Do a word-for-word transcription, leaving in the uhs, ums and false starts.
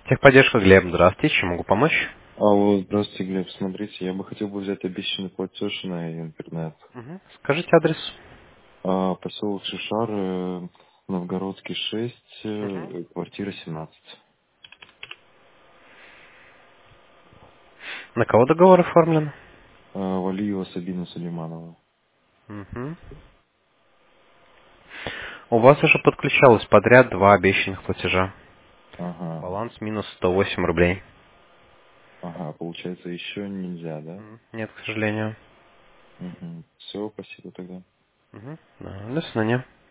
Техподдержка, Глеб, здравствуйте, чем могу помочь? Алло, здравствуйте, Глеб. Смотрите, я бы хотел бы взять обещанный платеж на интернет. Мгм. Скажите адрес. А, поселок Шишар, э, Новгородский шесть, Мгм. э, квартира семнадцать. На кого договор оформлен? А, Валиева Сабина Сулейманова. Мгм. У вас уже подключалось подряд два обещанных платежа. Ага, Баланс минус сто восемь рублей. ага, получается, еще нельзя, да? М, Нет, к сожалению. Угу. Все, спасибо тогда. Мгм. Да, до свидания.